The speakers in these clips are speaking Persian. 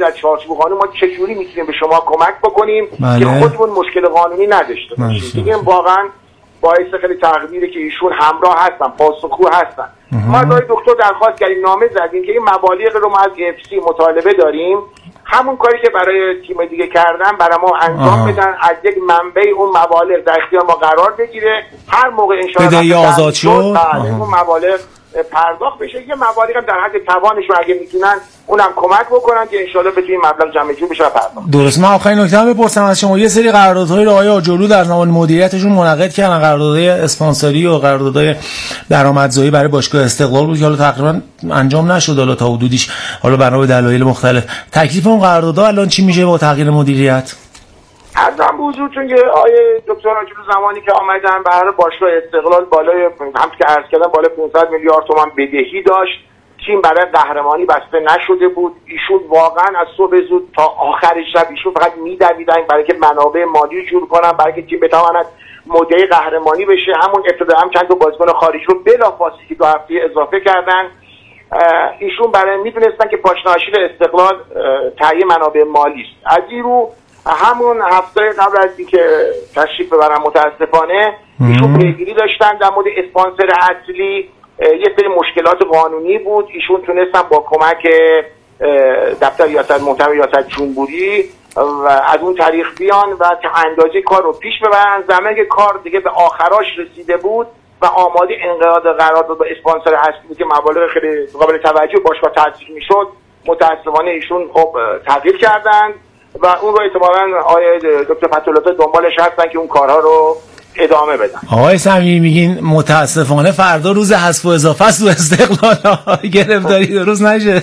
در چارچوب قانون ما چجوری میتونیم به شما کمک بکنیم که خودمون مشکل قانونی نداشته باشیم. دیگه واقعا باعث خیلی تقدیره که ایشون همراه هستن، پاسخگو هستن. ما از دکتر درخواست کردیم، نامه زدیم که این مبالغ رو ما از EFC مطالبه داریم، همون کاری که برای تیم دیگه کردن برای ما انجام بدن، از یک منبع اون مبالغ در اختیار ما قرار بگیره، هر موقع ان شاء الله آزاد شد اون مبالغ پرداخت بشه. یه مبالغ هم در حد توانشون اگه میتونن اونم کمک بکنن که ان شاء الله بتونیم مبلغ جمع جور بشه پرداخت. درست. من آخرین نکته هم بپرسم از شما، یه سری قراردادهای آقای آجرلو در زمان مدیریتشون منعقد کردن، قراردادهای اسپانسری و قراردادهای درآمدزایی برای باشگاه استقلال بود که حالا تقریبا انجام نشد، حالا تا حدودیش حالا بنا به دلایل مختلف. تکلیف اون قراردادها الان چی میشه با تغییر مدیریت؟ ارزم به حضورتون که آیه دکتر آجرلو زمانی که آمدن برای باشگاه استقلال بالای همونطور که عرض کردم بالای 500 میلیارد تومان بدهی داشت، تیم برای قهرمانی بسته نشده بود. ایشون واقعا از صبح زود تا آخر شب ایشون فقط میدویدن برای که منابع مالی جور کنن، برای که تیم بتواند مدعی قهرمانی بشه. همون ابتدا هم چند تا بازیکن خارجی رو بلافاصله که 2 هفته اضافه کردن. ایشون برای میدونستن که پاشناشیل استقلال تهیه منابع مالی است. از این رو همون هفته قبل از اینکه تشریف ببرن متاسفانه ایشون پیگیری داشتن در مورد اسپانسر اصلی. یه سری مشکلات قانونی بود، ایشون تونستن با کمک دفتر ریاست محترم ریاست جمهوری و از اون طریق بیان و تا اندازه کار رو پیش ببرن. زمانی که کار دیگه به آخراش رسیده بود و آماده انقراض قرارداد با اسپانسر اصلی بود که مبالغ خیلی قابل توجه باشگاه تاثیر میشد، متاسفانه ایشون خب تغییر کردن و اون رو احتمالاً آقای دکتر فتح‌الله دنبالش هستن که اون کارها رو ادامه بدن. آقای صمیمی میگین متاسفانه فردا روز حذف و اضافه است تو استقلال، گرفتاری درست نشه.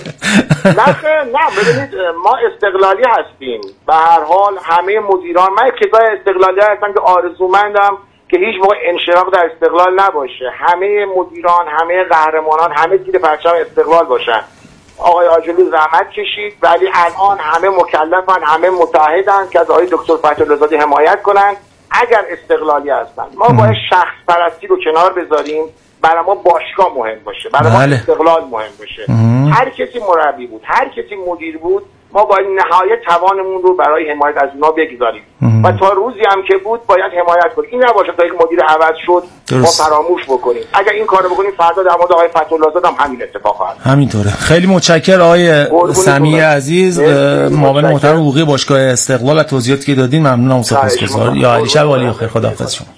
نه ببینید ما استقلالی هستیم، به هر حال همه مدیران، من ابتدای استقلالی هستم که آرزومندم که هیچ موقع انشراح در استقلال نباشه، همه مدیران، همه قهرمانان، همه زیر پرچم استقلال باشن. آقای آجرلو زحمت کشید ولی الان همه مکلفن، همه متعهدن که از آقای دکتر فتح‌الله زاده حمایت کنن. اگر استقلالی هستن ما باید شخص پرستی رو کنار بذاریم، برای ما باشگاه مهم باشه، برای ما استقلال مهم باشه. هر کسی مربی بود، هر کسی مدیر بود، ما باید نهایت توانمون رو برای حمایت از اونا بگذاریم و تا روزی هم که بود باید حمایت کنیم. این نباشه تا یک مدیر عوض شد ما فراموش بکنیم. اگر این کارو بکنیم فردا در مورد آقای فتح‌الله زاده هم همین اتفاق خواهد. همینطوره. خیلی متشکرم آقای سمیع عزیز، معاون محترم حقوقی باشگاه استقلال، از توضیحاتی که دادین ممنونم و سپاسگزارم. یا علی شب عالی و خیر. خداحافظ شما.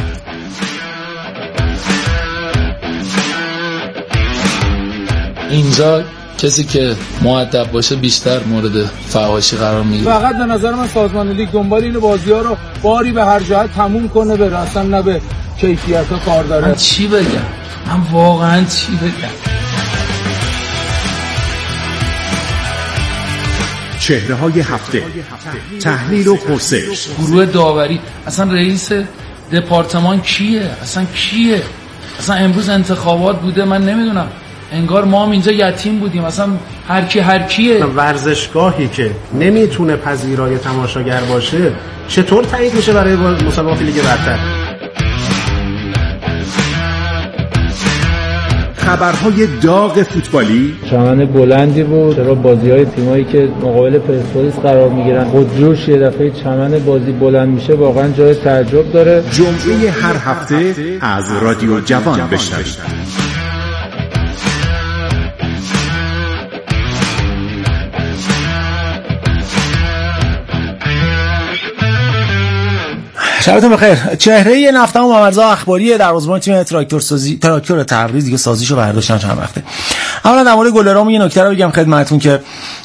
اینجا کسی که مؤدب باشه بیشتر مورد فحاشی قرار میگیره. فقط به نظر من سازمان لیگ دنبال این بازی‌ها رو باری به هر جهت تموم کنه، بره اصلا نه به کیفیت‌ها کار داره. من چی بگم؟ من واقعا چی بگم؟ چهره‌های هفته، تحلیل و پرسش. گروه داوری، اصلا رئیس دپارتمان کیه؟ اصلا کیه؟ اصلا امروز انتخابات بوده، من نمیدونم. انگار ما هم اینجا یتیم بودیم، اصلا هر کیه؟ ورزشگاهی که نمیتونه پذیرای تماشاگر باشه چطور تایید میشه برای مسابقات لیگ برتر؟ خبرهای داغ فوتبالی، چمن بلندی بود برای بازی‌های تیمایی که مقابل پرسپولیس قرار میگیرن، خودجوش یه دفعه چمن بازی بلند میشه، واقعا جای تعجب داره. جمعه هر هفته از رادیو جوان بشنوید. شبتون بخیر. چهره نفته و ممرزا اخباری دروازه‌بان تیم تراکتور تبریز دیگه سازیشو برداشتن چند وقته. اولا در مورد گلرام یه نکته رو بگم خدمتتون که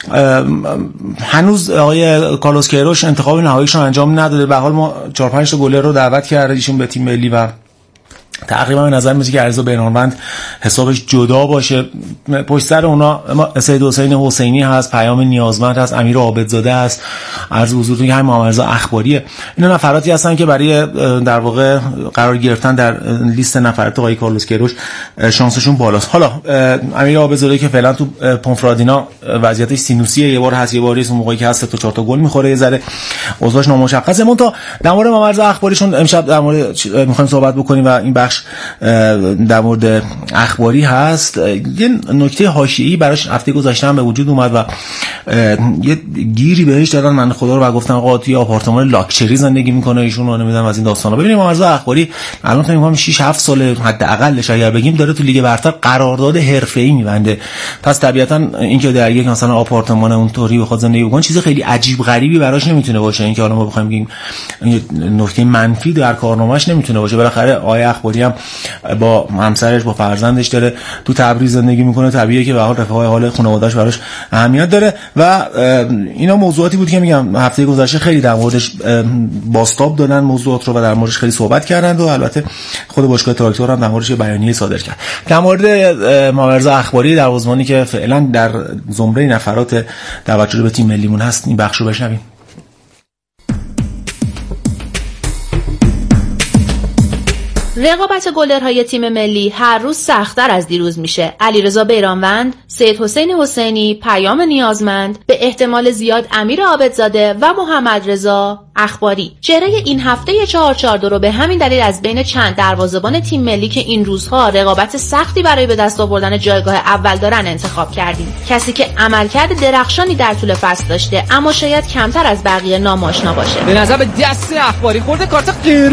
هنوز آقای کارلوس کیروش انتخاب نهاییشو انجام نداده. به حال ما 4-5 تا گلر رو دعوت کرده ایشون به تیم ملی و تقریبا به نظر میاد که عریضا بین‌الملل حسابش جدا باشه. پشت سر اونا سید حسین حسینی هست، پیام نیازمند هست، امیر عابدزاده هست، عرض حضورتون که همین ممرزا اخباریه. اینا نفراتی هستن که برای در واقع قرار گرفتن در لیست نفرات آقای کارلوس کیروش شانسشون بالاست. حالا امیر عابدزاده که فعلا تو پونفرادینا وضعیتش سینوسیه، یه بار هست یه بار اون موقعی که هست 3 تا 4 تا گل میخوره، یه ذره اوضاعش نامشخصه. من تا در مورد ممرزا اخباریشون امشب در مورد میخوایم صحبت بکنیم و این بخش در مورد اخباری هست، یه نکته حاشیه‌ای براش هفته گذشته هم به وجود اومد و یه گیری بهش دادن من خدا رو و گفتن آقا توی آپارتمان لاکچری زندگی میکنه ایشون، رو نمیدونم از این داستانا. ببینیم مرزا اخباری الان فکر می‌کنم 6-7 سال حداقلش اگر بگیم داره تو لیگ برتر قرارداد حرفه‌ای می‌بنده. پس طبیعتاً اینکه در یک مثلا آپارتمان اونطوری بخواد زندگی بکنه چیز خیلی عجیب غریبی براش نمیتونه باشه. اینکه حالا ما بخوایم بگیم نکته منفی در کارنامه‌اش نمیتونه باشه. بالاخره آقای اخباری هم با همسرش با فرزندش داره تو تبریز زندگی میکنه، طبیعیه که به حال رفاه حال خانواده‌اش براش اهمیت داره و اینا موضوعاتی بود که میگم هفته گذشته خیلی در موردش بازتاب دادن موضوعات رو و در موردش خیلی صحبت کردند و البته خود باشگاه تراکتور هم در موردش بیانیه صادر کرد. در مورد محمد اخباری دروازه‌بانی که فعلا در زمره نفرات دعوت شده به تیم ملیمون هست، این بخش رو بشنویم. رقابت گلرهای تیم ملی هر روز سخت‌تر از دیروز میشه. علیرضا بیرانوند، سید حسین حسینی، پیام نیازمند، به احتمال زیاد امیر عابدزاده و محمد رضا اخباری. چهره این هفته 442 رو به همین دلیل از بین چند دروازه‌بان تیم ملی که این روزها رقابت سختی برای به دست آوردن جایگاه اول دارن انتخاب کردیم. کسی که عملکرد درخشانی در طول فصل داشته اما شاید کمتر از بقیه نام‌آشنا باشه. به نظر به دست اخباری خورده کارت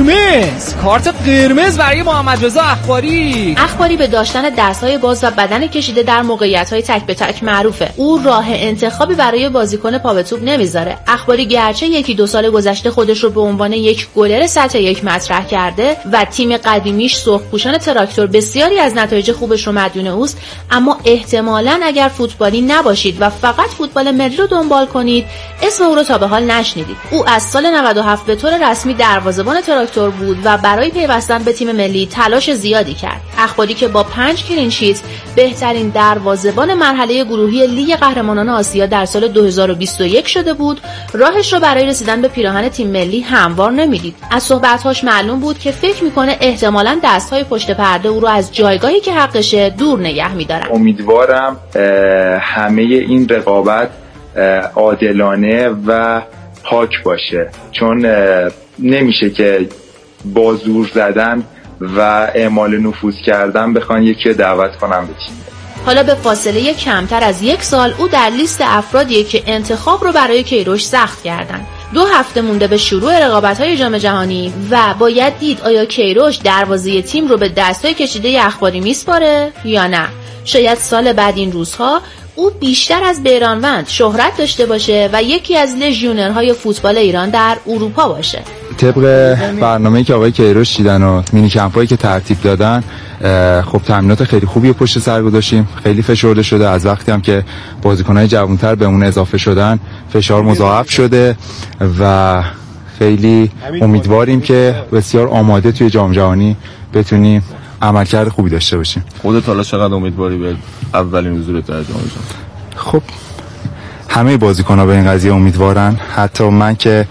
قرمز برای محمد رضا اخباری به داشتن دست‌های باز و بدن کشیده در موقعیت‌های تک به تک معروفه. او راه انتخابی برای بازیکن پا به توپ نمیذاره. اخباری گرچه 1-2 سال گذشته خودش رو به عنوان یک گلر سطح 1 مطرح کرده و تیم قدیمیش سرخپوشان تراکتور بسیاری از نتایج خوبش رو مدیون اوست، اما احتمالاً اگر فوتبالی نباشید و فقط فوتبال ملی رو دنبال کنید اسم او رو تا به حال نشنیدید. او از سال 97 به طور رسمی دروازه‌بان تراکتور بود و برای پیوستن به تیم ملی تلاش زیادی کرد. اخباری که با 5 کلین شیت بهترین دروازه‌بان مرحله گروهی لیگ قهرمانان آسیا در سال 2021 شده بود، راهش رو برای رسیدن به پیراهن تیم ملی هموار نمیدید. از صحبت‌هاش معلوم بود که فکر میکنه احتمالاً دست‌های پشت پرده او رو از جایگاهی که حقشه دور نگه می‌دارن. امیدوارم همه این رقابت عادلانه و پاک باشه، چون نمیشه که با زور زدن و اعمال نفوذ کردن بخوان یکی دعوت کنم به تیم. حالا به فاصله کمتر از 1 سال او در لیست افرادیه که انتخاب رو برای کیروش سخت کردن. 2 هفته مونده به شروع رقابت‌های جام جهانی و باید دید آیا کیروش دروازه تیم رو به دستای کشیده اخباری میسپاره یا نه. شاید سال بعد این روزها او بیشتر از بیرانوند شهرت داشته باشه و یکی از لژیونرهای فوتبال ایران در اروپا باشه. طبق برنامه‌ای که آقای کیروش چیدن و مینی کمپایی که ترتیب دادن، خب تمرینات خیلی خوبی رو پشت سر گذاشتیم. خیلی فشرده شده، از وقتی هم که بازیکن‌های جوان‌تر به اون اضافه شدن فشار مضاعف شده و خیلی امیدواریم که بسیار آماده توی جام جهانی بتونیم عملکرد خوبی داشته باشیم. خودت حالا چقدر امیدواری به اولین حضورت در جام جهانی؟ خب همه بازیکن‌ها به این قضیه امیدوارن، حتی من که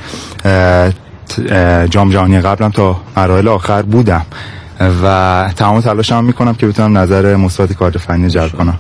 جام جهانی قبلم تا مراحل آخر بودم و تمام تلاشم میکنم که بتونم نظر مثبت کادر فنی جلب کنم.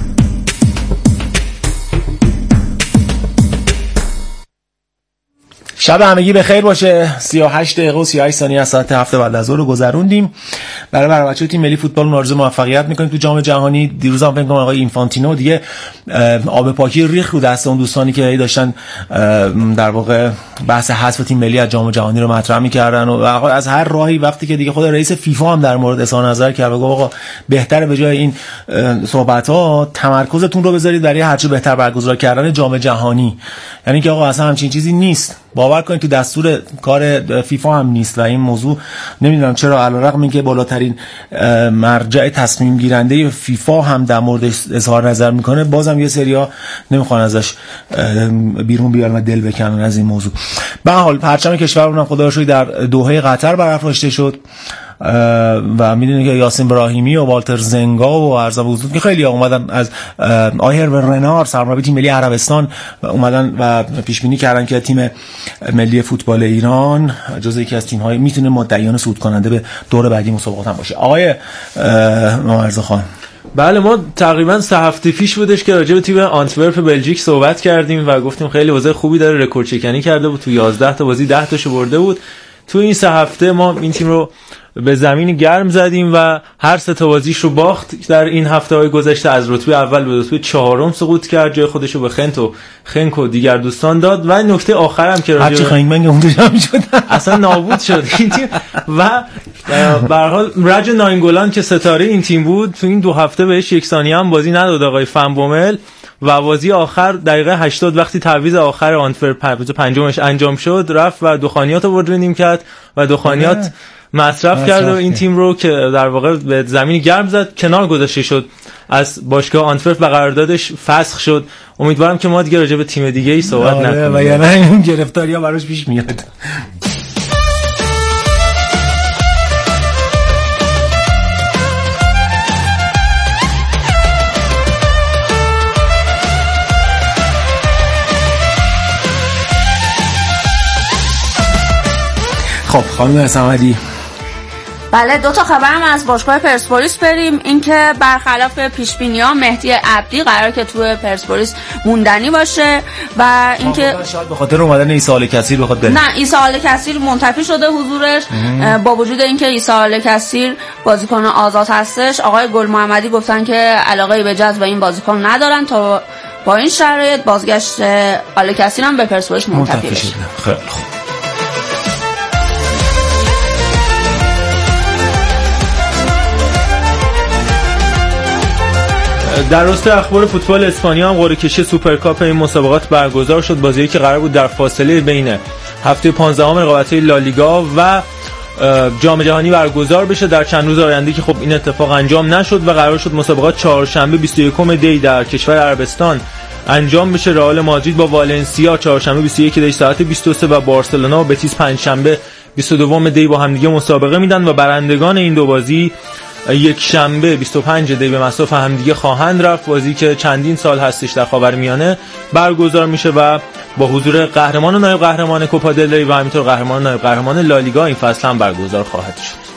شب همگی بخیر باشه. 38 دقیقه و 38 ثانیه از ساعت 7 بعد از ظهر رو گذروندیم. برای بچه‌های تیم ملی فوتبال آرزو موفقیت می‌کنیم تو جام جهانی. دیروز هم فکر کنم آقای اینفانتینو دیگه آب پاکی ریخ رو دست اون دوستانی که داشتن در واقع بحث حذف تیم ملی از جام جهانی رو مطرح می‌کردن و از هر راهی، وقتی که دیگه خود رئیس فیفا هم در مورد اظهار نظر کرد و گفت آقا بهتره به جای این صحبت‌ها تمرکزتون رو بذارید برای هرچه بهتر برگزار کردن جام جهانی. یعنی که آقا اصلا همچین چیزی نیست. باور کنید تو دستور کار فیفا هم نیست و این موضوع نمیدونم چرا علیرغم اینکه بالاترین مرجع تصمیم گیرنده فیفا هم در موردش اظهار نظر میکنه، بازم یه سریا نمیخوان ازش بیرون بیارن و دل بکنن از این موضوع. به هر حال پرچم کشورمون خدا رو شکر در دوحه قطر برافراشته شد و میدونید که یاسین ابراهیمی و والتر زنگا و ارزم حضور که خیلی اومدن از آیر و رنار سرمربی تیم ملی عربستان اومدن و پیش بینی کردن که تیم ملی فوتبال ایران جزو یکی از تیم‌های میتونه مدعیان صعود کننده به دور بعدی مسابقات هم باشه. آقای محمد خان، بله ما تقریبا 3 هفته پیش بودش که راجع به تیم آنتورپ بلژیک صحبت کردیم و گفتیم خیلی وضع خوبی داره، رکورد چکنی کرده بود، تو 11 تا بازی 10 تاشو برده بود. تو این 3 هفته ما این تیم رو به زمین گرم زدیم و هر سه تا بازیش رو باخت. در این هفته‌های گذشته از رتبه اول به رتبه 4 سقوط کرد، جای خودش رو به خنک و دیگر دوستان داد. و نکته آخرم که هرچی خنگ اون جمع شد اصلا نابود شد این تیم. و به هر حال رج ناینگولان که ستاره این تیم بود تو این 2 هفته بهش 1 ثانیه هم بازی نداد آقای فنبومل و بازی آخر دقیقه 80 وقتی تعویض آخر آنتورپ پنجمش انجام شد رفت و دخانیات آورد رو نیمکت و دخانیات مصرف کرد و این تیم رو که در واقع به زمین گرم زد کنار گذاشته شد از باشگاه آنتورپ و قراردادش فسخ شد. امیدوارم که ما دیگه راجع به تیم دیگه ای صحبت نکنیم و یعنی این گرفتاری‌ها براش پیش میاد. خب خانم صمدی، بله 2 تا خبرم از باشگاه پرسپولیس بریم. اینکه برخلاف پیش‌بینی‌ها مهدی عبدی قراره که توی پرسپولیس موندنی باشه و اینکه شاید به خاطر اومدن عیسی آل کثیر بخواد بره. نه، عیسی آل کثیر منتفی شده حضورش. با وجود اینکه عیسی آل کثیر بازیکن آزاد هستش، آقای گل محمدی گفتن که علاقه به جذب این بازیکن ندارن تا با این شرایط بازگشت آل کثیر هم به پرسپولیس منتفی بشه. خیلی خوب. در راسته اخبار فوتبال اسپانیا هم قرعه کشی سوپرکاپ این مسابقات برگزار شد. بازی که قرار بود در فاصله بین هفته 15 رقابت‌های لالیگا و جام جهانی برگزار بشه در چند روز آینده که خب این اتفاق انجام نشد و قرار شد مسابقات چهارشنبه 21 دی در کشور عربستان انجام بشه. رئال مادرید با والنسیا چهارشنبه 21 دی ساعت 23 و بارسلونا و بتیس پنجشنبه 22 دی با همدیگه مسابقه میدن و برندگان این دو بازی یک شنبه 25 دی به مصاف همدیگه خواهند رفت. بازی که چندین سال هستش در خاورمیانه برگزار میشه و با حضور قهرمان و نایب قهرمان کوپا دل ری و همینطور قهرمان و نایب قهرمان لالیگا این فصل هم برگزار خواهد شد.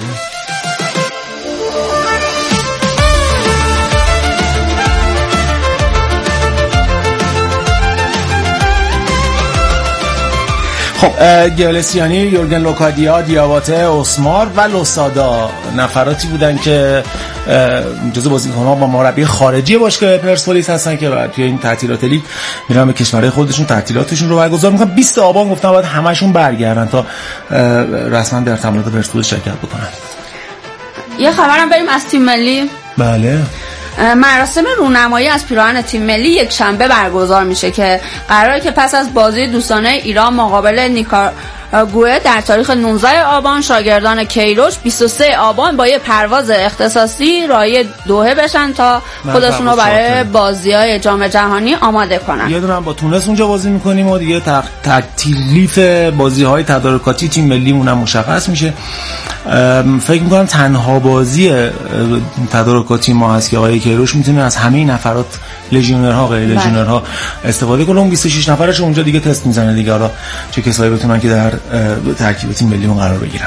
خب گلسیانی، یورگن لوکادیا، دیاباته، اوسمار و لوسادا نفراتی بودن که جزو بازیکن‌ها با مربی خارجی باشگاه پرسپولیس هستن که توی این تعطیلات لیگ میرن به کشورهای خودشون تعطیلاتشون رو برگزار میکنن. 20 آبان گفتن باید همشون برگردن تا رسما در تمرینات پرسپولیس شرکت بکنن. یه خبرم بریم از تیم ملی. بله. مراسم رونمایی از پیراهن تیم ملی یک شنبه برگزار میشه که قراره که پس از بازی دوستانه ایران مقابل نیکاراگوئه در تاریخ 19 آبان شاگردان کیروش 23 آبان با یه پرواز اختصاصی راهی دوحه بشن تا خودشون رو برای بازی‌های جام جهانی آماده کنن. یه دونه با تونس اونجا بازی می‌کنیم و دیگه تکلیف بازی‌های تدارکاتی تیم ملیمون هم مشخص میشه. فکر می‌کنم تنها بازی تدارکاتی ما هست که آقای کیروش میتونه از همه نفرات لژیونرها غیر لژیونرها استفاده کنه. اون 26 نفرش اونجا دیگه تست میزنه دیگه. حالا چه کسایی بتونن که در ترکیب تیم ملیمون قرار بگیرن.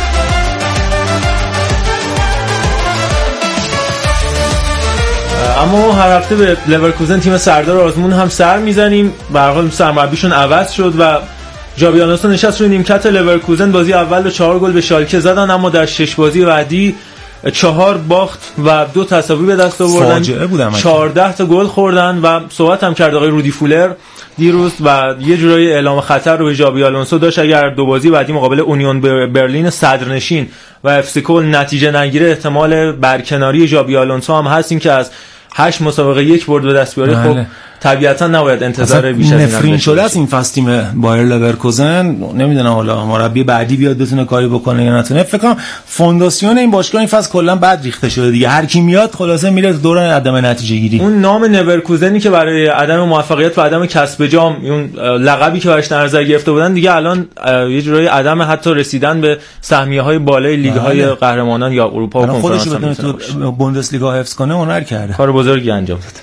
اما هر هفته به لورکوزن تیم سردار آزمون هم سر میزنیم. به هر حال سرمربیشون عوض شد و جابی آلونسو نشست روی نیمکت لورکوزن. بازی اول رو 4 گل به شالکه زدن اما در 6 بازی بعدی 4 باخت و 2 تساوی به دست آوردن. 14 تا گل خوردن و صحبت هم کرد آقای رودی فولر دیروز و یه جورایی اعلام خطر رو به جابی آلونسو داشت. اگر 2 بازی بعدی مقابل اونیون برلین صدرنشین و اف سی کل نتیجه نگیره احتمال برکناری جابی آلونسو هم هست. این که از 8 مسابقه 1 برد به دست بیاره خب طبیعتا نباید انتظار بیش از این نفرین شده است این فصل تیم بایر لورکوزن. نمیدونم حالا مربی بعدی بیاد بتونه کاری بکنه یا نتونه. فکر کنم فونداسیون این باشگاه این فصل کلا بد ریخته شده دیگه. هر کی میاد خلاصه میره تو دوران عدم نتیجه گیری. اون نام لورکوزنی که برای عدم موفقیت و عدم کسب جام اون لقبی که براش در نظر گرفته بودن دیگه الان یه جورایی عدم حتی رسیدن به سهمیه‌های بالای لیگ‌های قهرمانان یا اروپا و کنفرانس خودش تو بوندسلیگا حفظ کنه هنر کرده. کار بزرگی انجام داد.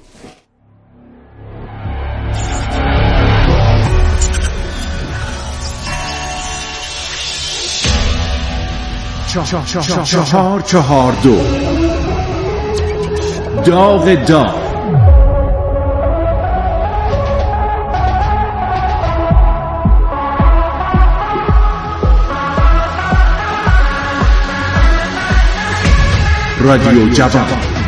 چهار دو داغ داغ. رادیو جوان.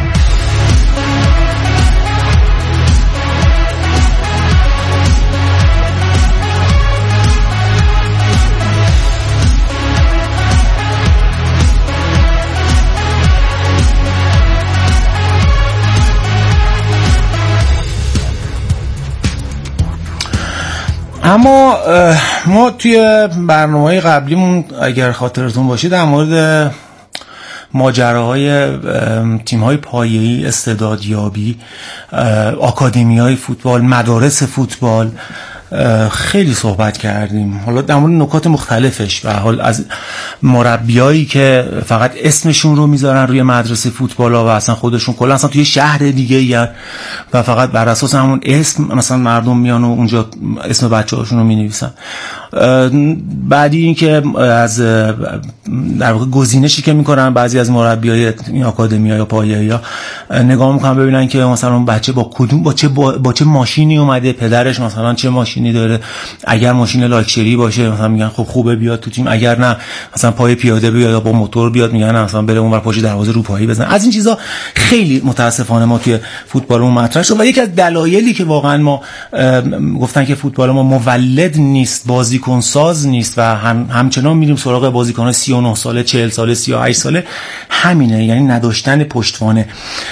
اما ما توی برنامه‌های قبلیمون اگر خاطرتون باشه در مورد ماجراهای تیم‌های پایه‌ای، استعدادیابی، آکادمی‌های فوتبال، مدارس فوتبال خیلی صحبت کردیم. حالا در مورد نکات مختلفش و حال از مربیایی که فقط اسمشون رو میذارن روی مدرسه فوتبالا و اصلا خودشون کلا اصلا توی شهر دیگه و فقط بر اساس همون اسم مثلا مردم میان و اونجا اسم بچه‌هاشون رو مینویسن. بعدی این که از در واقع گزینشی که میکنن بعضی از مربیای این آکادمی‌ها یا پایه‌ای‌ها نگاه میکنن ببینن که مثلا بچه با کدوم با چه ماشینی اومده، پدرش مثلا چه ماشینی داره. اگر ماشین لاکچری باشه مثلا میگن خب خوبه بیاد تو تیم، اگر نه مثلا پای پیاده بیاد یا با موتور بیاد میگن مثلا بره اونور پشت دروازه روپایی بزنه. از این چیزا خیلی متاسفانه ما توی فوتبالمون مطرح شد و یکی از دلایلی که واقعا ما گفتن که فوتبال ما مولد نیست، بازیکن ساز نیست و همچنان میریم سراغ بازیکن‌ها 39 ساله، 40 ساله، 38 ساله همینه، یعنی نداشتن پشتوانه.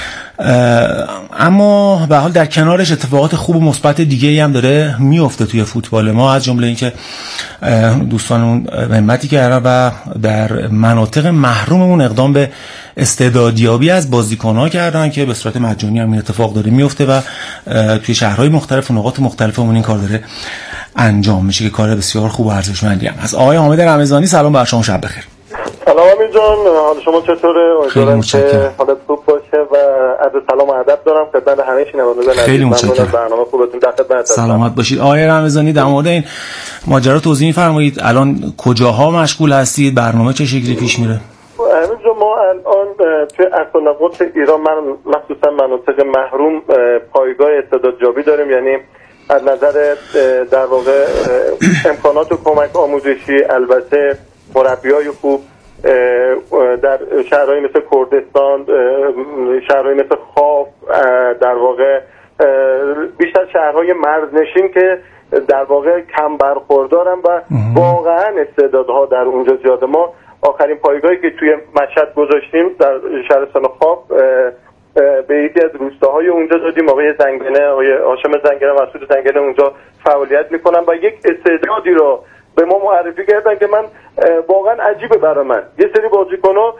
اما به حال در کنارش اتفاقات خوب و مثبت دیگه‌ای هم داره میفته توی فوتبال ما، از جمله اینکه دوستانمون همتی کردن و در مناطق محروممون اقدام به استعدادیابی از بازیکن‌ها کردن که به صورت مجانی هم این اتفاق داره میفته و توی شهرهای مختلف و نقاط مختلفمون این کار داره انجام میشه که کار بسیار خوب و ارزشمندی هم از آقای حامد رمضانی. سلام بر شما، شب بخیر. سلام امیر جان، حال شما چطوره؟ امیدوارم که حالت خوب باشه و عرض سلام و ادب دارم خدمت همه شنوندگان عزیز. خیلی متشکرم. برنامه خوبتون در خدمت هستم. سلامت باشید. آقای رمضانی در مورد این ماجرا توضیح می‌فرمایید؟ الان کجاها مشغول هستید؟ برنامه چه شکلی پیش میره؟ امیر جان، ما الان توی اقصانقاط ایران مخصوصا مناطق محروم پایگاه استعدادیابی داریم، یعنی از نظر در واقع امکانات و کمک آموزشی، البته مربیای خوب در شهرهایی مثل کردستان، شهرهایی مثل خاف، در واقع بیشتر شهرهای مرزنشین که در واقع کم برخوردارن و واقعا استعدادها در اونجا زیاده. ما آخرین پایگاهی که توی مشهد گذاشتیم در شهرستان خاف به یکی از روستاهای اونجا دادیم. آقای زنگنه، آقای هاشم زنگنه، مسعود زنگنه اونجا فعالیت میکنن و یک استعدادی رو به ما معرفی کردن که من واقعا عجیبه برای من. یه سری بازیکن‌ها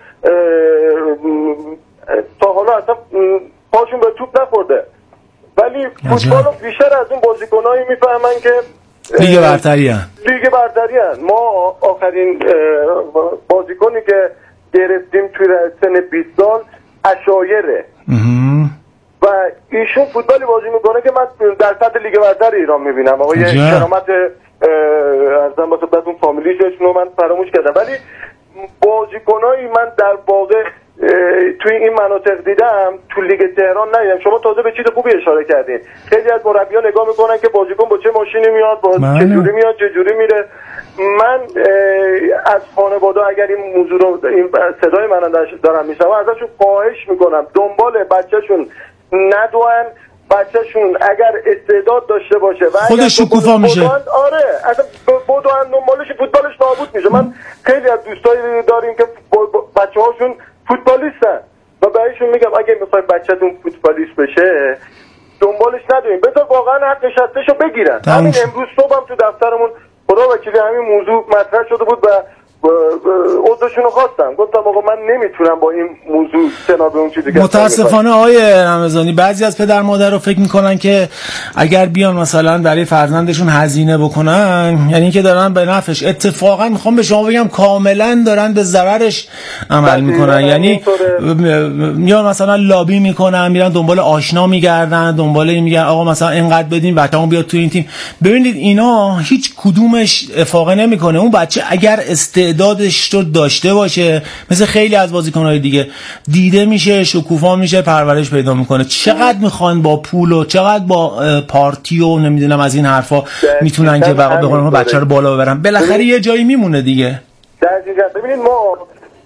تا حالا اصلا پاشون به توپ نخورده، ولی فوتبال رو بیشتر از اون بازیکنایی میفهمن که لیگ برتری هن. ما آخرین بازیکنی که گرفتیم توی سن 20 سال اشایره و ایشون فوتبالی بازی میکنه که من در سطح لیگ برتر ایران میبینم. آقای کرامت ارزم با خدمت اون فامیلیش رو من فراموش کردم، ولی بازیکنایی من در واقع توی این مناطق دیدم تو لیگ تهران ندیدم. شما تازه به چیز خوبی اشاره کردین. خیلی از مربیان نگاه میکنن که بازیکن با چه ماشینی میاد، با چه جوری میاد، چه جوری میره. من از خانواده اگر این موضوع رو، این صدای من دارم میشنوم، ازشون خواهش میکنم دنبال بچه‌شون ندوئن. بچه‌شون اگر استعداد داشته باشه و خودش شکوفا میشه، آره اصلا بدون دنبالش فوتبالش نابود میشه. من خیلی از دوستایی داریم که بچه‌هاشون فوتبالیستن و بهشون میگم اگه میخوای بچه‌تون فوتبالیست بشه دنبالش ندوین، بذار واقعا حقش هستشو بگیرن. همین امروز صبحم تو دفترمون خدا وکیلی همین موضوع مطرح شده بود و عضوشون رو خواستم، گفتم آقا من نمیتونم با این موضوع سناب اون چیزی که متاسفانه آقای رمضانی بعضی از پدر مادر رو فکر میکنن که اگر بیان مثلا برای فرزندشون هزینه بکنن یعنی که دارن به نفعش. اتفاقا میخوام به شما بگم کاملا دارن به ضررش عمل میکنن. یعنی میان مثلا لابی میکنن، میرن دنبال آشنا میگردن، دنبال این میگن آقا مثلا اینقدر بدین بچه‌مون بیاد تو این تیم. ببینید اینا هیچ کدومش افاقه نمیکنه. اون بچه اگر استعدادش رو داشته باشه مثل خیلی از بازیکن‌های دیگه دیده میشه، شکوفا میشه، پرورش پیدا میکنه. چقدر میخوان با پول و چقدر با پارتی و نمیدونم از این حرفا میتونن که به قول ما بچه رو بالا ببرن، بالاخره یه جایی میمونه دیگه. دقیقاً. ببینید ما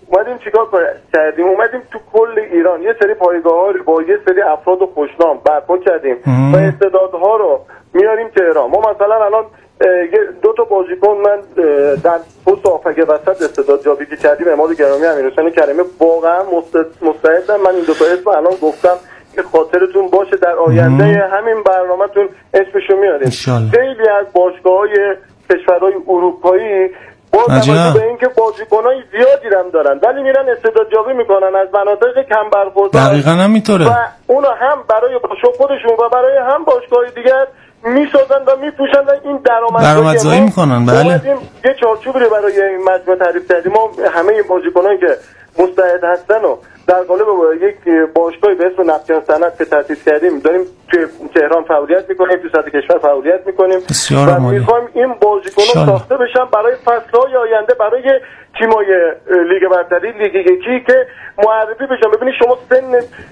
اومدیم چیکار کردیم؟ اومدیم تو کل ایران یه سری پایگاه‌ها رو با یه سری افراد خوشنام برپا کردیم و استعدادها رو میاریم تهران. ما مثلا الان دو تا بازیکن من در پست هافک وسط استعداد جابی کردیم، عماد گرامی، امیرحسین کریمی، واقعا مستعدم. من این دو تا اسم الان گفتم که خاطرتون باشه، در آینده همین برنامه‌تون اسمشو میاریم. خیلی از باشگاه‌های کشورهای اروپایی با توجه به اینکه بازیکنای زیادی هم دارن ولی میرن استعداد جابی میکنن از مناطق کم برخوردار. دقیقاً همینطوره. و اونا هم برای باشگاه خودشون و برای هم باشگاه‌های دیگر میسازن و میپوشن و این درآمدزایی میکنن. بله. یه چارچوبی رو برای این مجموعه تعریف کردیم. ما همه این بازیکنایی که مستعد هستن و در قالب یک باشگاهی به اسم نفتیان صنعت که تأسیس کردیم داریم توی تهران فعالیت میکنیم، توی سطح کشور فعالیت میکنیم و میخوایم این بازیکنان ساخته بشن برای فصل‌های آینده، برای تیمای لیگ برتری، لیگ یکی که معرفی بشن. ببینید شما سن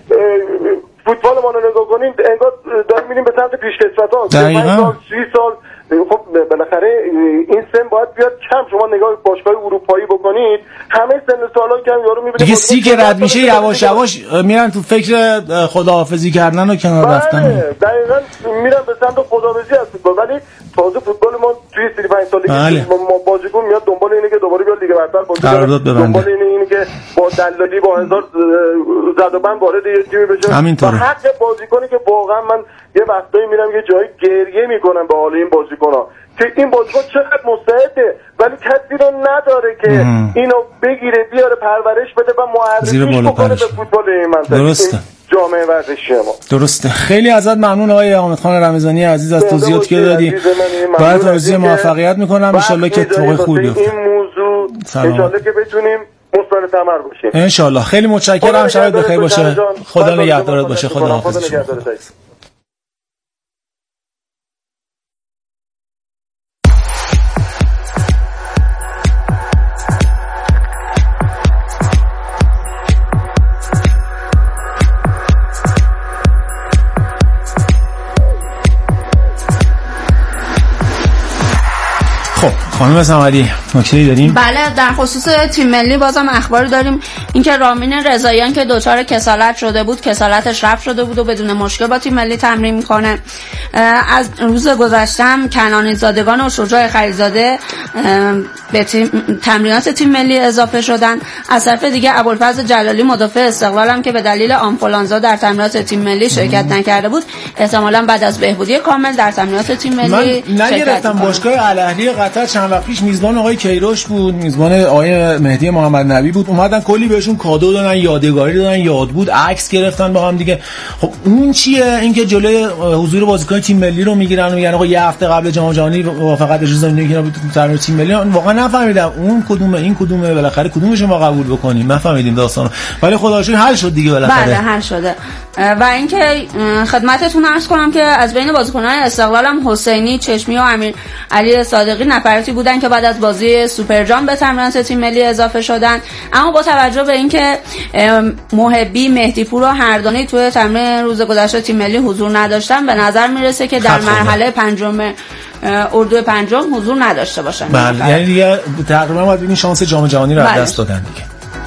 فوتبال ما رو نگاه کنید، انگار داریم میریم به سمت پیشکسوت‌ها. 35 سال 30 سال خب بالاخره این سن باید بیاد کم. شما نگاه باشگاه اروپایی بکنید، همه سن سالا کم یارو میبینید دیگه 30 که رد میشه یواش یواش میرن تو فکر خداحافظی کردن و کنار رفتن. دقیقاً میرن به سمت خداحافظی از فوتبال. ولی تازه فوتبال ما توی 35 سالگی ما بازیکن میاد دنبال اینه که دوباره بیاد لیگ برتر بازی کنه، دنبال اینه که با دلالی با هزار زدوبند وارد یه تیمی بشه. و حق بازیکنی که واقعا من یه وقتایی میرم یه جایی گریه میکنم به حال این بازیکن‌ها که این بازیکن چقدر مستعده ولی کسی رو نداره که اینو بگیره بیاره پرورش بده و معرفیش بکنه به فوتبال این منطقه. درسته. جامعه ورزشی ما. درسته. خیلی ازت ممنون آقای حامدخان رمضانی عزیز از توضیحاتی که دادی. برات آرزوی موفقیت میکنم ان شاءالله که اتفاقی خوبی بیفته. این موضوع ان شاءالله که بتونیم مثبت ثمر باشیم. ان شاءالله. خیلی متشکرم. شبت بخیر باشه. خدا نگهدارت باشه. خدا حافظ. خانم سمدی نکته‌ای داریم؟ بله، در خصوص تیم ملی بازم اخباری داریم، اینکه رامین رضاییان که دچار کسالت شده بود، کسالتش رفع شده بود و بدون مشکل با تیم ملی تمرین میکنه. از روز گذشته هم کنانی زادگان و شجاع خلیلزاده به تمرینات تیم ملی اضافه شدن. از طرف دیگه ابوالفضل جلالی مدافع استقلال هم که به دلیل آنفولانزا در تمرینات تیم ملی شرکت نکرده بود، احتمالاً بعد از بهبودی کامل در تمرینات تیم ملی من نگرفتم. باشگاه الاهلی قطر چند وقت پیش میزبان آقای کیروش بود، میزبان آقای مهدی محمد نبی بود، اومدن کلی بهشون کادو دادن، یادگاری دادن، یاد بود، عکس گرفتن با هم دیگه. خب اون چیه؟ اینکه جلوی حضور بازیکن تیم ملی رو میگیرن و میگن آقا یه هفته قبل جام جهانی فقط اجازه میدن که تمرین تیم ملی. واقعا نفهمیدم اون کدومه این کدومه، بالاخره کدومشون ما قبول بکنیم نفهمیدیم داستانو. ولی خدا رو شکر حل شد دیگه بالاخره. بله حل شده. و اینکه خدمتتون عرض کنم که از بین بازیکنان استقلال هم حسینی، چشمی و امیر علی صادقی نفراتی بودن که بعد از بازی سوپر جام به تمرینات تیم ملی اضافه شدن. اما با توجه به اینکه محبی، مهدی پور و هردانی توی تمرین روز گذشته تیم ملی حضور نداشتن، به نظر میرسه که در مرحله پنجم اردو پنجم حضور نداشته باشن. بله، یعنی دیگه تقریبا باید این شانس جام جهانی رو از دست دادن دیگه.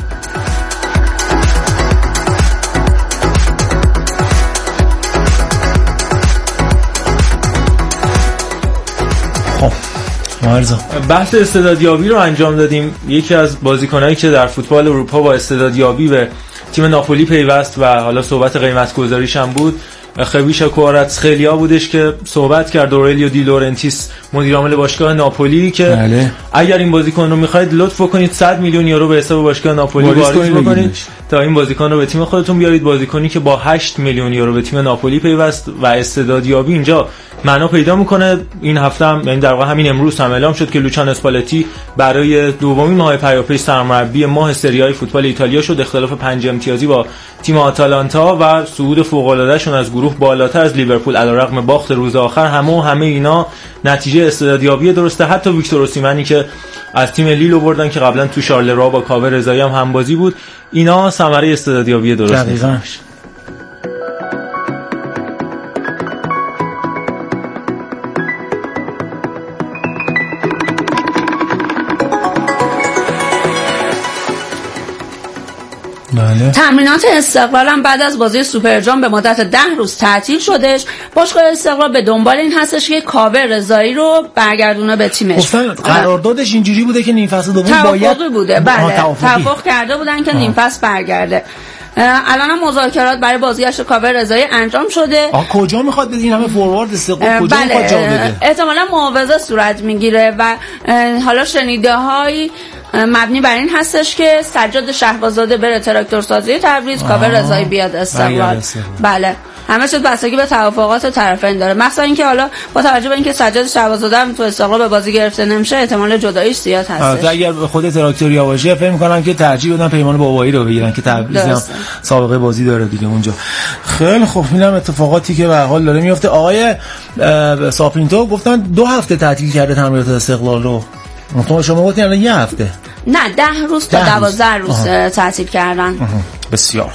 بحث استعدادیابی رو انجام دادیم. یکی از بازیکنایی که در فوتبال اروپا با استعدادیابی به تیم ناپولی پیوست و حالا صحبت قیمت گذاریش هم بود، خویشا کواراتسخلیا بودش که صحبت کرد، اورلیو دی لورنتیس مدیر عامل باشگاه ناپولی، که بله. اگر این بازیکن رو می‌خواید لطف کنید 100 میلیون یورو به حساب باشگاه ناپولی واریز بکنید تا این بازیکن رو به تیم خودتون بیارید. بازیکنی که با 8 میلیون یورو به تیم ناپولی پیوست و استعدادیابی اینجا معنا پیدا میکنه. این هفته هم، یعنی در واقع همین امروز هم اعلام شد که لوچان اسپالتی برای دومین ماه پیاپی سرمربی ماه سری آ فوتبال ایتالیا شد. اختلاف 5 امتیازی با تیم آتالانتا و صعود فوق‌العاده شون از گروه بالاتر از لیورپول علیرغم باخت روز آخر، همه اینا نتیجه استعدادیابی درسته. حتی ویکتور اوسیمنی که از تیم لیل بردن که قبلا تو شارلروا با کاوه رضایی هم همبازی بود، اینا ثمره استعدادیابی درسته. دقیقاً. بله. تمرینات استقلال هم بعد از بازی سوپر جام به مدت 10 روز تعطیل شدش. باشگاه استقلال به دنبال این هستش که کاوه رضایی رو برگردونه به تیمش. گفتن قراردادش اینجوری بوده که نیم فصل دوم باید بوده. بله توافق کرده بودن که نیم فصل برگرده. الان هم مذاکرات برای بازگشت کاوه رضایی انجام شده. کجا میخواد بده این همه فوروارد استقلال کجا میخواد جا بده؟ احتمالاً معاوضه صورت میگیره و حالا شنیده های مبنی بر این هستش که سجاد شهبازاده بره تراکتور سازی تبریز، کاوه رضایی بیاد استقلال. بله همه چیز بستگی به توافقات طرفین داره، مخصوصا اینکه حالا با توجه به اینکه سجاد شهبازاده هم تو استقلال به بازی گرفته نمیشه احتمال جداییش زیاد هستش. اگر خود تراکتوریا باشه فکر می‌کنم که ترجیح بدن پیمان بابایی رو بگیرن که تبریز هم سابقه بازی داره دیگه اونجا. خیلی خوب اینم اتفاقاتی که به هر حال داره میفته. آقای ساپینتو گفتن 2 هفته تعطیل کرده تمرینات استقلال رو. شما گفتین الان 1 هفته؟ نه 10 روز تا 12 روز تعطیل کردن. بسیار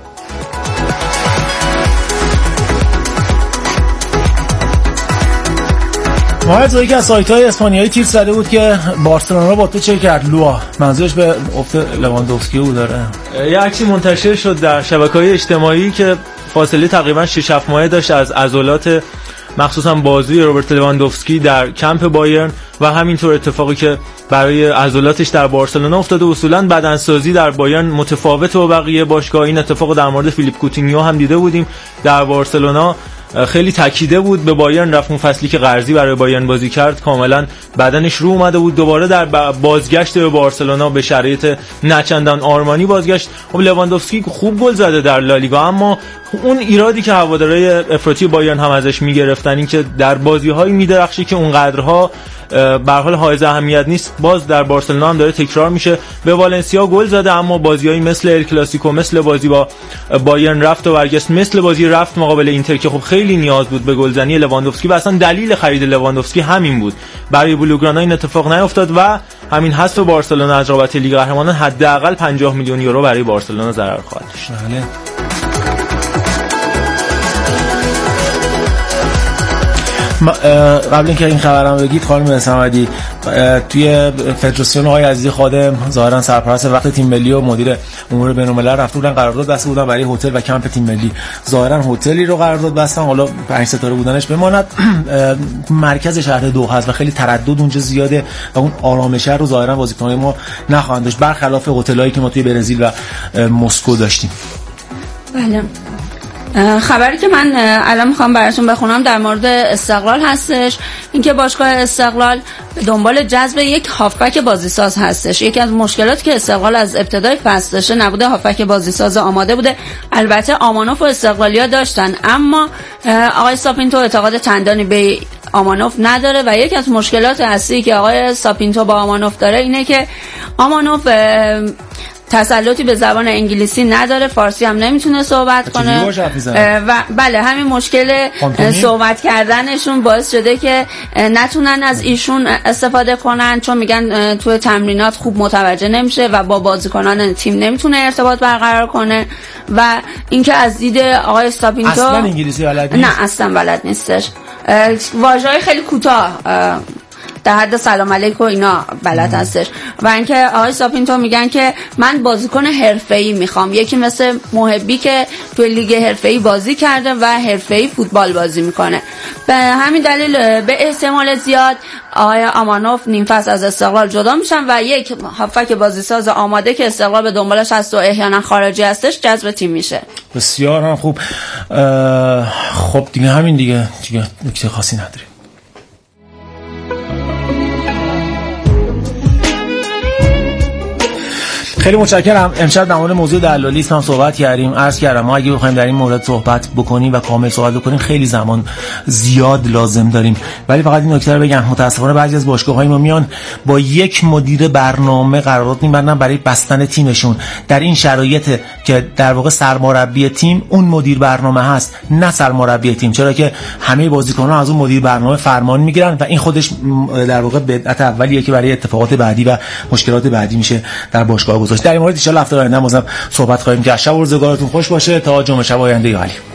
ماهر توی که از سایت‌های اسپانیایی تیر زده بود که بارسلونا با تو چه کرد لوا، منظورش به افت لواندوفسکی بود. داره یه عکسی منتشر شد در شبکه‌های اجتماعی که فاصله تقریبا 6-7 ماهه داشت از عضلات مخصوصا بازوی روبرت لواندوفسکی در کمپ بایرن و همینطور اتفاقی که برای عضلاتش در بارسلونا افتاده. اصولا بدنسازی در بایرن متفاوته با بقیه باشگاه. این اتفاق در مورد فیلیپ کوتینیو هم دیده بودیم. در بارسلونا خیلی تاکیده بود به بایرن، رفت اون فصلی که قرضی برای بایرن بازی کرد کاملا بدنش رو اومده بود. دوباره در بازگشت به بارسلونا به شرایط نچندان آرمانی بازگشت. خب لواندوفسکی خوب گل زده در لالیگا، اما اون ایرادی که هوادارهای افراطی بایرن هم ازش میگرفتن این که در بازی‌های میدرخشه که اونقدرها به هر حال حائز اهمیت نیست، باز در بارسلونا هم داره تکرار میشه. به والنسیا گل زده اما بازی‌های مثل ال کلاسیکو، مثل بازی با بایرن رفت و برگشت، مثل بازی رفت مقابل اینتر که خب خیلی نیاز بود به گلزنی لواندوفسکی و اصلا دلیل خرید لواندوفسکی همین بود. برای بلوگرانا این اتفاق نیفتاد و همین حذف بارسلونا از رابطه لیگ قهرمانان حداقل 50 میلیون یورو برای بارسلونا ضرر خواهد داشت. قبل اینکه این خبرم بگید خانم صمدی، توی فدراسیون آقای عزیزی خادم ظاهرا سرپرست وقت تیم ملی و مدیر امور بین‌الملل رفته بودن قرارداد بسته بودن برای هتل و کمپ تیم ملی. ظاهرا هتلی رو قرارداد بستن، حالا 5 ستاره بودنش بماند. مرکز شهر دوحه است و خیلی تردد اونجا زیاده و اون آرامش رو ظاهرا بازیکنان ما نخواهند داشت، برخلاف هتلایی که ما توی برزیل و مسکو داشتیم. بله خبری که من الان میخوام براتون بخونم در مورد استقلال هستش. اینکه باشگاه استقلال به دنبال جذب یک هافبک بازیساز هستش. یکی از مشکلاتی که استقلال از ابتدای فصل داشته نبوده هافبک بازیساز آماده بوده. البته آمانوف و استقلالیا داشتن اما آقای ساپینتو اعتقاد چندانی به آمانوف نداره و یکی از مشکلات اصلی که آقای ساپینتو با آمانوف داره اینه که آمانوف تسلطی به زبان انگلیسی نداره، فارسی هم نمیتونه صحبت کنه و بله همین مشکل صحبت کردنشون باعث شده که نتونن از ایشون استفاده کنن، چون میگن توی تمرینات خوب متوجه نمیشه و با بازیکنان تیم نمیتونه ارتباط برقرار کنه و اینکه از دید آقای ساپینتو اصلا انگلیسی بلد نیست. نه اصلا بلد نیستش، واژه‌های خیلی کوتاه در حد سلام علیکم اینا بلد هستش و اینکه آقای ساپینتو میگن که من بازیکن حرفه‌ای میخوام، یکی مثل محبی که توی لیگ حرفه‌ای بازی کرده و حرفه‌ای فوتبال بازی میکنه. به همین دلیل به احتمال زیاد آقای آمانوف نیم فصل از استقلال جدا میشن و یک هافک بازیساز آماده که استقلال به دنبالش هست و احیانا خارجی هستش جذب تیم میشه. بسیار هم خوب. خب دیگه همین دیگه نکته خاصی نداریم. خیلی متشکرم. امشب در مورد موضوع دلالیسم هم صحبت کردیم. عرض کردم ما اگه بخوایم در این مورد صحبت بکنیم و کامل صحبت بکنیم خیلی زمان زیاد لازم داریم، ولی فقط این نکته رو بگم متاسفانه بعضی از باشگاه‌های ما میان با یک مدیر برنامه قرارداد می‌بندن برای بستن تیمشون. در این شرایط که در واقع سرمربی تیم اون مدیر برنامه هست نه سرمربی تیم، چرا که همه بازیکن‌ها از اون مدیر برنامه فرمان میگیرن و این خودش در واقع بدعت اولیه که برای اتفاقات بعدی و مشکلات بعدی میشه در باشگاه. در این مورد ان شاء الله هفته آینده بازم صحبت خواهیم کرد. شب و روزگارتون خوش باشه تا جمعه شب آینده. عالی.